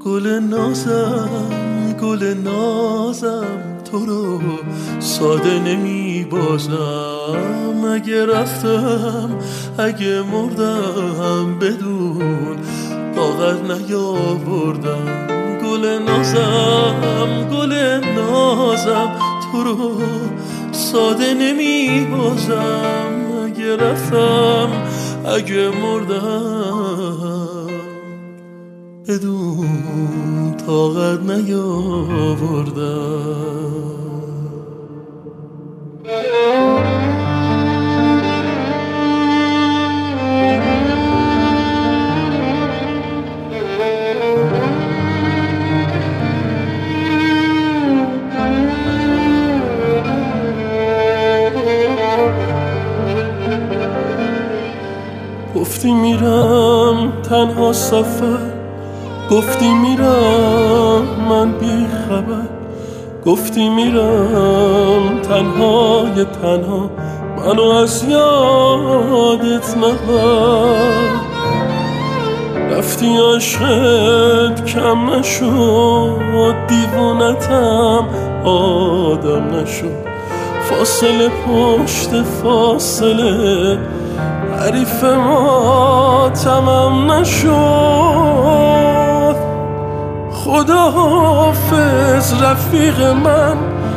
گل نازم گل نازم تو رو ساده نمی بازم. اگه رفتم اگه مردم بدون کاغذ نیاوردم. گل نازم گل نازم تو رو ساده نمی بازم. اگه رفتم اگه مردم بدون طاقت نیاوردم. گفتی میرم تنها سفر، گفتی میرم من بی خبر، گفتی میرم تنهای تنها منو از یادت نبر. رفتی عشقت کم نشد، دیوونتم آدم نشد. فاصله پشت فاصله حریف ما تمام نشد. خداحافظ رفیق من،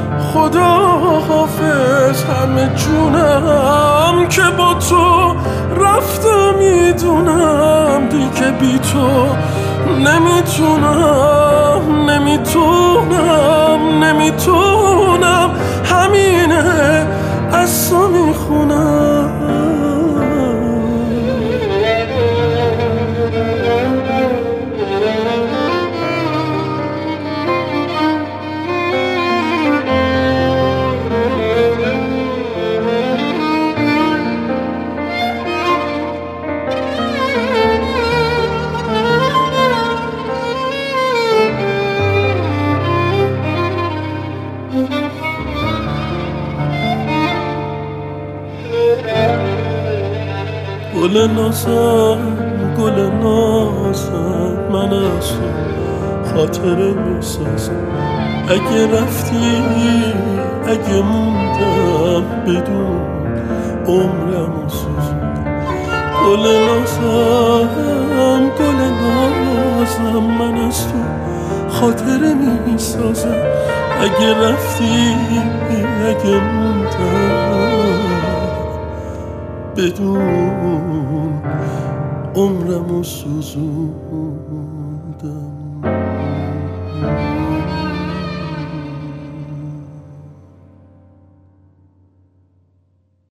خداحافظ همه جونم که با تو رفتم. میدونم دیگه بی تو نمیتونم نمیتونم. همینه از تو میخونم. گل نازم گل نازم من از تو خاطره میسازم. اگه رفتی اگه موندم بدون عمرمو سوزوندم. گل نازم گل نازم من از تو خاطره میسازم. اگه رفتی اگه موندم بدون عمرمو سوزون.